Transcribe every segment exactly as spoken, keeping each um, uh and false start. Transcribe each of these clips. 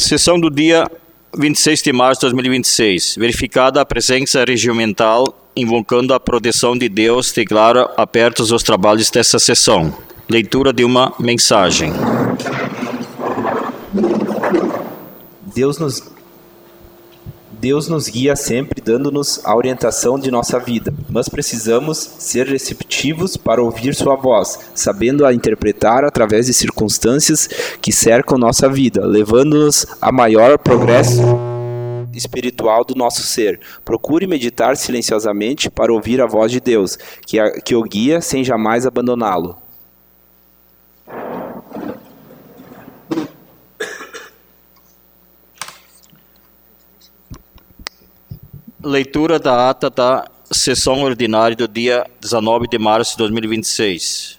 Sessão do dia vinte e seis de março de dois mil e vinte e seis. Verificada a presença regimental, invocando a proteção de Deus, declaro abertos os trabalhos desta sessão. Leitura de uma mensagem. Deus nos, Deus nos guia sempre, dando-nos a orientação de nossa vida, mas precisamos ser receptivos para ouvir sua voz, sabendo a interpretar através de circunstâncias que cercam nossa vida, levando-nos a maior progresso espiritual do nosso ser. Procure meditar silenciosamente para ouvir a voz de Deus, que, a, que o guia sem jamais abandoná-lo. Leitura da ata da sessão ordinária do dia dezenove de março de dois mil e vinte e seis.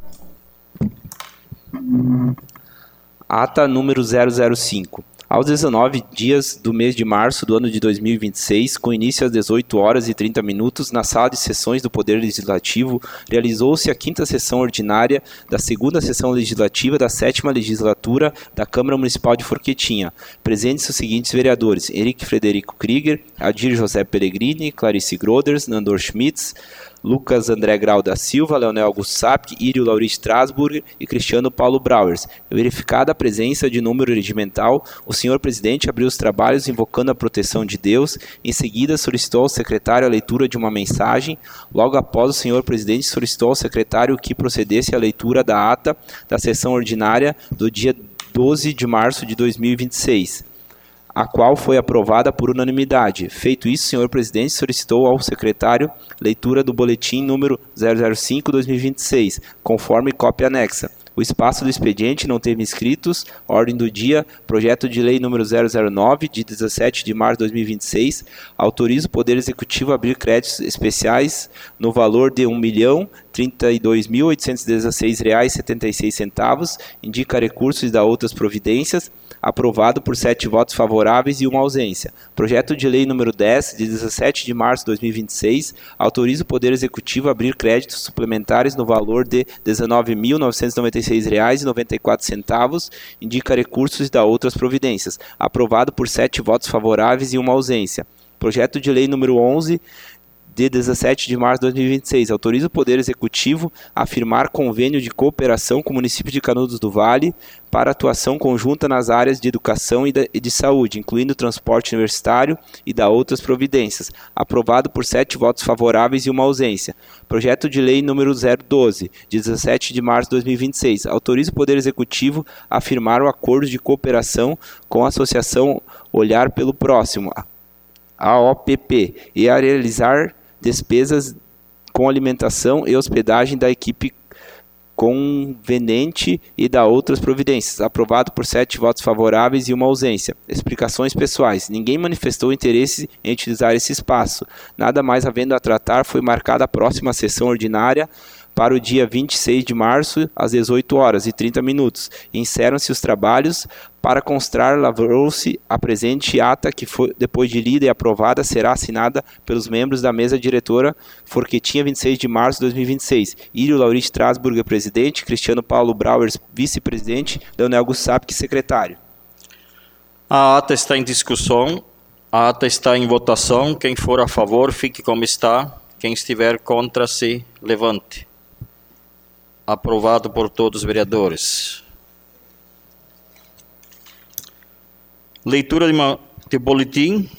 Ata número zero zero cinco. Aos dezenove dias do mês de março do ano de dois mil e vinte e seis, com início às dezoito horas e trinta minutos, na sala de sessões do Poder Legislativo, realizou-se a quinta sessão ordinária da segunda sessão legislativa da sétima legislatura da Câmara Municipal de Forquetinha. Presentes os seguintes vereadores: Henrique Frederico Krieger, Adir José Pellegrini, Clarice Groders, Nandor Schmitz, Lucas André Grau da Silva, Leonel Augusto Sapk, Írio Lauri Strasburger e Cristiano Paulo Brauers. Verificada a presença de número regimental, o senhor presidente abriu os trabalhos invocando a proteção de Deus. Em seguida, solicitou ao secretário a leitura de uma mensagem. Logo após, o senhor presidente solicitou ao secretário que procedesse à leitura da ata da sessão ordinária do dia doze de março de dois mil e vinte e seis. A qual foi aprovada por unanimidade. Feito isso, o senhor presidente solicitou ao secretário leitura do boletim número zero zero cinco barra dois mil e vinte e seis, conforme cópia anexa. O espaço do expediente não teve inscritos. Ordem do dia, projeto de lei número zero zero nove, de dezessete de março de dois mil e vinte e seis, autoriza o Poder Executivo a abrir créditos especiais no valor de um milhão trinta e dois mil oitocentos e dezesseis reais e setenta e seis centavos, indica recursos e dá outras providências. Aprovado por sete votos favoráveis e uma ausência. Projeto de lei número dez, de dezessete de março de dois mil e vinte e seis, autoriza o Poder Executivo a abrir créditos suplementares no valor de dezenove mil novecentos e noventa e seis reais e noventa e quatro centavos, indica recursos e dá outras providências. Aprovado por sete votos favoráveis e uma ausência. Projeto de lei número onze, de dezessete de março de dois mil e vinte e seis, autoriza o Poder Executivo a firmar convênio de cooperação com o município de Canudos do Vale para atuação conjunta nas áreas de educação e de saúde, incluindo transporte universitário e da outras providências. Aprovado por sete votos favoráveis e uma ausência. Projeto de lei número zero doze, de dezessete de março de dois mil e vinte e seis, autoriza o Poder Executivo a firmar o acordo de cooperação com a Associação Olhar pelo Próximo, A O P P, e a realizar despesas com alimentação e hospedagem da equipe conveniente e da outras providências. Aprovado por sete votos favoráveis e uma ausência. Explicações pessoais. Ninguém manifestou interesse em utilizar esse espaço. Nada mais havendo a tratar, foi marcada a próxima sessão ordinária para o dia vinte e seis de março, às dezoito horas e trinta minutos. Encerram-se os trabalhos. Para constar, lavrou-se a presente ata que, foi, depois de lida e aprovada, será assinada pelos membros da mesa diretora Forquetinha, vinte e seis de março de dois mil e vinte e seis. Írio Lauri Strasburger, presidente. Cristiano Paulo Brauers, vice-presidente. Leonel Augusto Sapk, secretário. A ata está em discussão. A ata está em votação. Quem for a favor, fique como está. Quem estiver contra, se levante. Aprovado por todos os vereadores. Leitura de, uma, de boletim.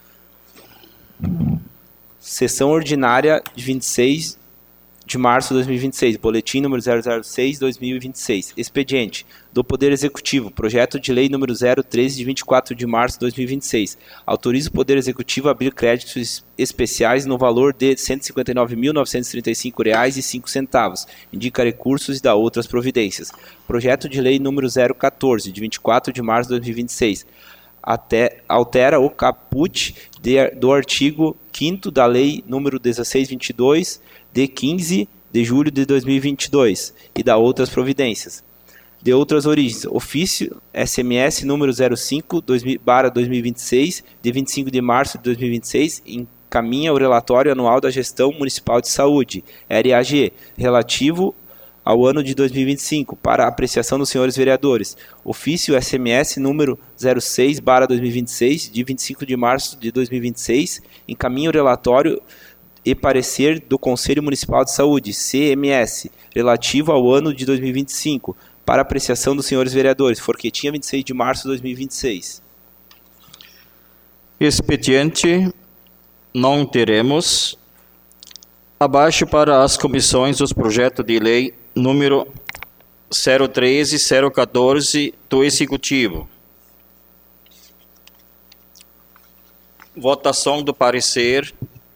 Sessão ordinária de vinte e seis de março de dois mil e vinte e seis. Boletim número zero zero seis, dois mil e vinte e seis. Expediente do Poder Executivo. Projeto de lei número zero treze, de vinte e quatro de março de dois mil e vinte e seis. Autoriza o Poder Executivo a abrir créditos especiais no valor de cento e cinquenta e nove mil novecentos e trinta e cinco reais e cinco centavos. Indica recursos e dá outras providências. Projeto de lei número zero quatorze, de vinte e quatro de março de dois mil e vinte e seis. Até, altera o caput de, do artigo quinto da lei número dezesseis vinte e dois, de quinze de julho de dois mil e vinte e dois, e dá outras providências. De outras origens, ofício S M S número zero cinco barra dois mil e vinte e seis, de vinte e cinco de março de dois mil e vinte e seis, encaminha o relatório anual da Gestão Municipal de Saúde, R A G, relativo ao ano de dois mil e vinte e cinco, para apreciação dos senhores vereadores. Ofício S M S número zero seis barra dois mil e vinte e seis, de vinte e cinco de março de dois mil e vinte e seis, encaminha o relatório e parecer do Conselho Municipal de Saúde, C M S, relativo ao ano de dois mil e vinte e cinco, para apreciação dos senhores vereadores. Forquetinha, vinte e seis de março de dois mil e vinte e seis. Expediente, não teremos. Abaixo para as comissões os projetos de lei número zero treze e zero quatorze do Executivo. Votação do parecer.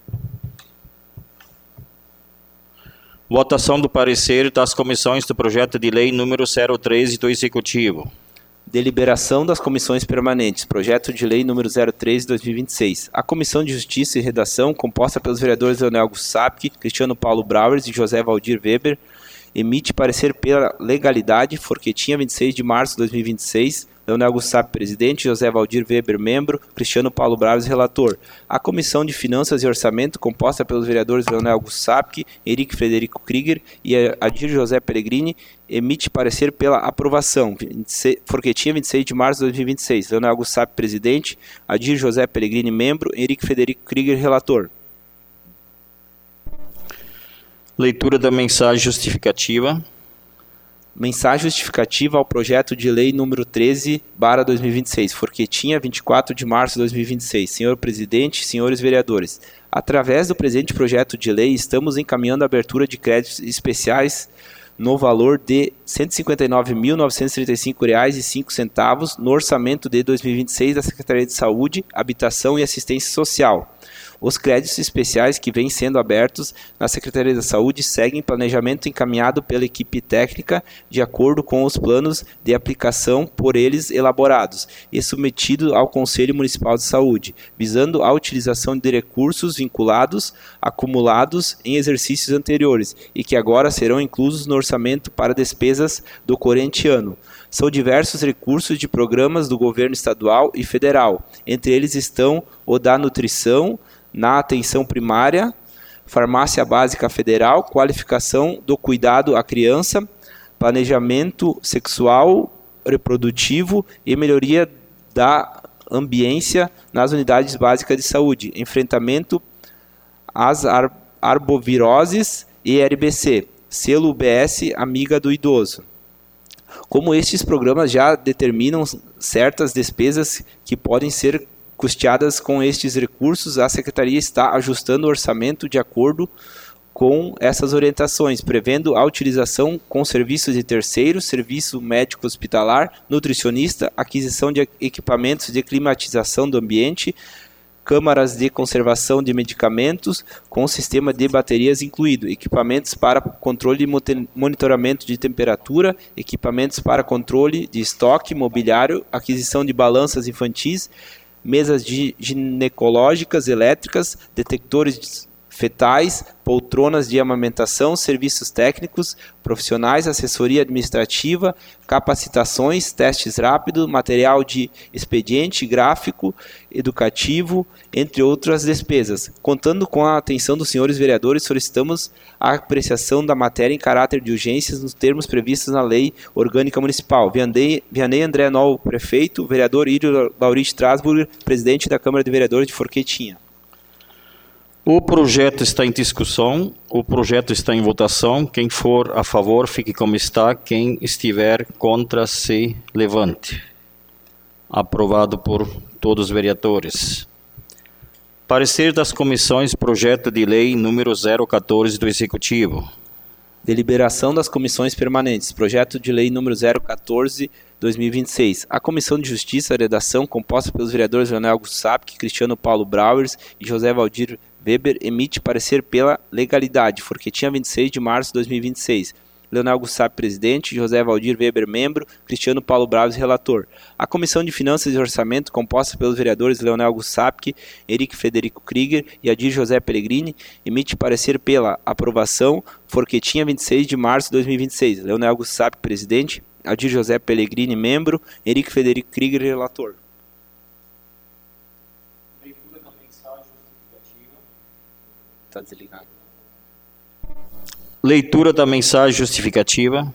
Votação do parecer das comissões do projeto de lei número zero treze do Executivo. Deliberação das comissões permanentes. Projeto de lei número zero treze de dois mil e vinte e seis. A Comissão de Justiça e Redação, composta pelos vereadores Leonel Augusto Sapke, Cristiano Paulo Brauers e José Valdir Weber, emite parecer pela legalidade. Forquetinha, vinte e seis de março de dois mil e vinte e seis. Leonel Augusto Sapke, presidente. José Valdir Weber, membro. Cristiano Paulo Brauers, relator. A Comissão de Finanças e Orçamento, composta pelos vereadores Leonel Augusto Sapke, Henrique Frederico Krieger e Adir José Pellegrini, emite parecer pela aprovação. Forquetinha, vinte e seis de março de dois mil e vinte e seis. Leonel Augusto Sapke, presidente. Adir José Pellegrini, membro. Henrique Frederico Krieger, relator. Leitura da mensagem justificativa. Mensagem justificativa ao projeto de lei número treze barra dois mil e vinte e seis, Forquetinha, vinte e quatro de março de dois mil e vinte e seis. Senhor Presidente, senhores vereadores, através do presente projeto de lei, estamos encaminhando a abertura de créditos especiais no valor de cento e cinquenta e nove mil novecentos e trinta e cinco reais e cinco centavos no orçamento de dois mil e vinte e seis da Secretaria de Saúde, Habitação e Assistência Social. Os créditos especiais que vêm sendo abertos na Secretaria da Saúde seguem planejamento encaminhado pela equipe técnica de acordo com os planos de aplicação por eles elaborados e submetido ao Conselho Municipal de Saúde, visando a utilização de recursos vinculados, acumulados em exercícios anteriores e que agora serão inclusos no orçamento para despesas do corrente ano. São diversos recursos de programas do governo estadual e federal. Entre eles estão o da nutrição, na atenção primária, farmácia básica federal, qualificação do cuidado à criança, planejamento sexual, reprodutivo e melhoria da ambiência nas unidades básicas de saúde, enfrentamento às ar arboviroses e R B C, selo U B S Amiga do Idoso. Como estes programas já determinam certas despesas que podem ser custeadas com estes recursos, a Secretaria está ajustando o orçamento de acordo com essas orientações, prevendo a utilização com serviços de terceiros, serviço médico hospitalar, nutricionista, aquisição de equipamentos de climatização do ambiente, câmaras de conservação de medicamentos com sistema de baterias incluído, equipamentos para controle e monitoramento de temperatura, equipamentos para controle de estoque, mobiliário, aquisição de balanças infantis, mesas de ginecológicas elétricas, detectores fetais, poltronas de amamentação, serviços técnicos, profissionais, assessoria administrativa, capacitações, testes rápidos, material de expediente, gráfico, educativo, entre outras despesas. Contando com a atenção dos senhores vereadores, solicitamos a apreciação da matéria em caráter de urgências nos termos previstos na Lei Orgânica Municipal. Vianney, Vianney André Nol, prefeito, vereador Írio Laurite Strasburger, presidente da Câmara de Vereadores de Forquetinha. O projeto está em discussão, o projeto está em votação. Quem for a favor, fique como está. Quem estiver contra, se levante. Aprovado por todos os vereadores. Parecer das comissões, projeto de lei número zero quatorze do Executivo. Deliberação das comissões permanentes. Projeto de lei número zero quatorze, dois mil e vinte e seis. A Comissão de Justiça e Redação, composta pelos vereadores Leonel Augusto Sapke, Cristiano Paulo Brauers e José Valdir Weber, emite parecer pela legalidade. Forquetinha, vinte e seis de março de dois mil e vinte e seis. Leonel Augusto Sapke, presidente. José Valdir Weber, membro. Cristiano Paulo Brauers, relator. A Comissão de Finanças e Orçamento, composta pelos vereadores Leonel Augusto Sapke, Henrique Frederico Krieger e Adir José Pellegrini, emite parecer pela aprovação. Forquetinha, vinte e seis de março de dois mil e vinte e seis. Leonel Augusto Sapke, presidente. Adir José Pellegrini, membro. Henrique Frederico Krieger, relator. Leitura da mensagem justificativa. Está desligado. Leitura da mensagem justificativa.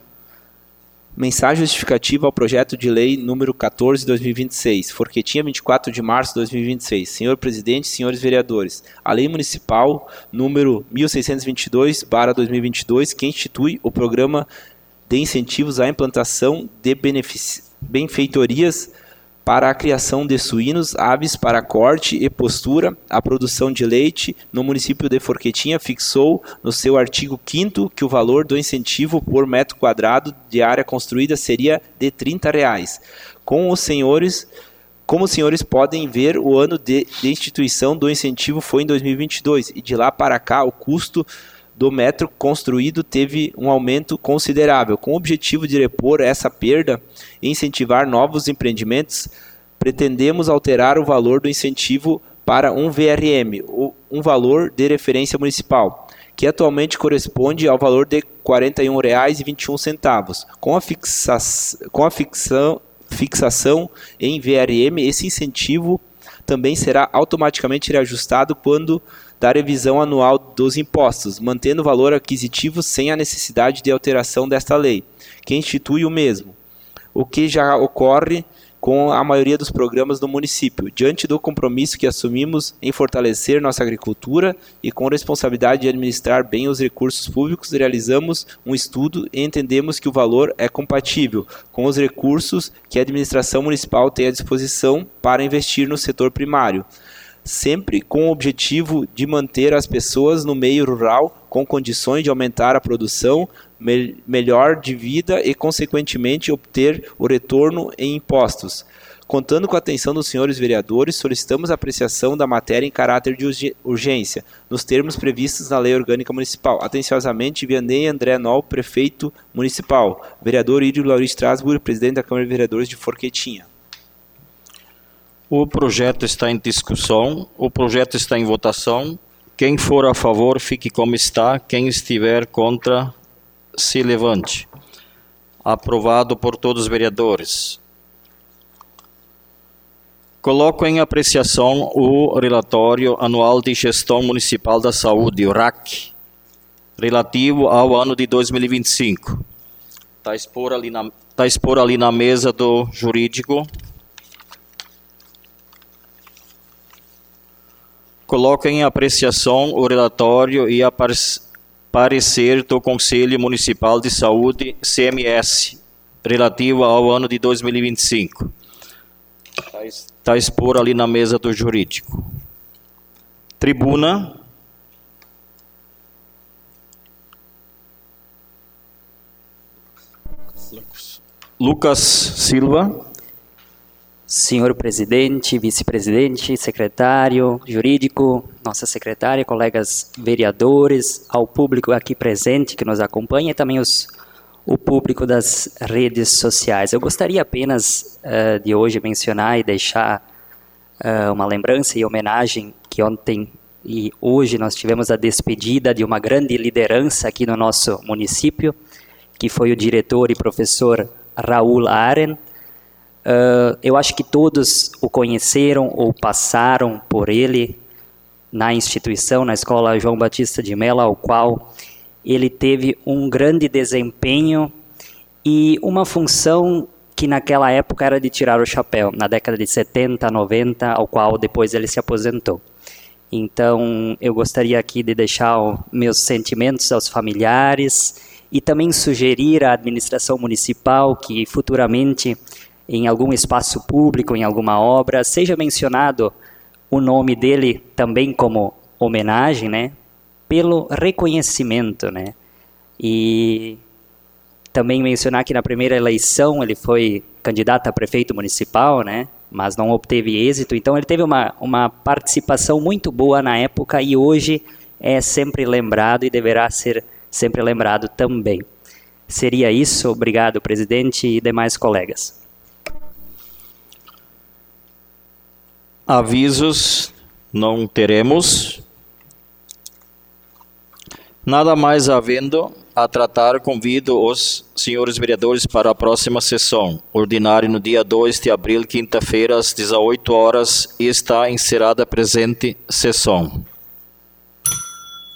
Mensagem justificativa ao projeto de lei número quatorze de dois mil e vinte e seis, Forquetinha, vinte e quatro de março de dois mil e vinte e seis. Senhor Presidente, senhores vereadores, a Lei Municipal número mil seiscentos e vinte e dois barra dois mil e vinte e dois, que institui o Programa de Incentivos à Implantação de benefici- benfeitorias para a criação de suínos, aves para corte e postura, a produção de leite no município de Forquetinha, fixou no seu artigo quinto que o valor do incentivo por metro quadrado de área construída seria de trinta reais. Com os senhores, como os senhores podem ver, o ano de, de instituição do incentivo foi em dois mil e vinte e dois e de lá para cá o custo do metro construído teve um aumento considerável. Com o objetivo de repor essa perda e incentivar novos empreendimentos, pretendemos alterar o valor do incentivo para um V R M, um valor de referência municipal, que atualmente corresponde ao valor de quarenta e um reais e vinte e um centavos. Com a, fixa, com a fixação, fixação em V R M, esse incentivo também será automaticamente reajustado quando da revisão anual dos impostos, mantendo o valor aquisitivo sem a necessidade de alteração desta lei, que institui o mesmo, o que já ocorre com a maioria dos programas do município, diante do compromisso que assumimos em fortalecer nossa agricultura e com responsabilidade de administrar bem os recursos públicos, realizamos um estudo e entendemos que o valor é compatível com os recursos que a administração municipal tem à disposição para investir no setor primário, sempre com o objetivo de manter as pessoas no meio rural com condições de aumentar a produção, me- melhor de vida e, consequentemente, obter o retorno em impostos. Contando com a atenção dos senhores vereadores, solicitamos a apreciação da matéria em caráter de urge- urgência, nos termos previstos na Lei Orgânica Municipal. Atenciosamente, Vianney André Nol, Prefeito Municipal. Vereador Írio Lauri Strasburg, Presidente da Câmara de Vereadores de Forquetinha. O projeto está em discussão, o projeto está em votação. Quem for a favor, fique como está. Quem estiver contra, se levante. Aprovado por todos os vereadores. Coloco em apreciação o relatório anual de gestão municipal da saúde, o R A C, relativo ao ano de dois mil e vinte e cinco. Está a expor ali na, está a expor ali na mesa do jurídico. Coloco em apreciação o relatório e a parecer do Conselho Municipal de Saúde, C M S, relativo ao ano de dois mil e vinte e cinco. Está a expor ali na mesa do jurídico. Tribuna. Lucas Silva. Senhor presidente, vice-presidente, secretário jurídico, nossa secretária, colegas vereadores, ao público aqui presente que nos acompanha e também os, o público das redes sociais. Eu gostaria apenas uh, de hoje mencionar e deixar uh, uma lembrança e homenagem que ontem e hoje nós tivemos a despedida de uma grande liderança aqui no nosso município, que foi o diretor e professor Raul Aren. Uh, eu acho que todos o conheceram ou passaram por ele na instituição, na Escola João Batista de Mello, ao qual ele teve um grande desempenho e uma função que naquela época era de tirar o chapéu, na década de setenta, noventa, ao qual depois ele se aposentou. Então, eu gostaria aqui de deixar os meus sentimentos aos familiares e também sugerir à administração municipal que futuramente em algum espaço público, em alguma obra, seja mencionado o nome dele também como homenagem, né, pelo reconhecimento, né, e também mencionar que na primeira eleição ele foi candidato a prefeito municipal, né, mas não obteve êxito, então ele teve uma, uma participação muito boa na época e hoje é sempre lembrado e deverá ser sempre lembrado também. Seria isso, obrigado presidente e demais colegas. Avisos não teremos. Nada mais havendo a tratar, convido os senhores vereadores para a próxima sessão ordinária no dia dois de abril, quinta-feira, às dezoito horas, e está encerrada a presente sessão.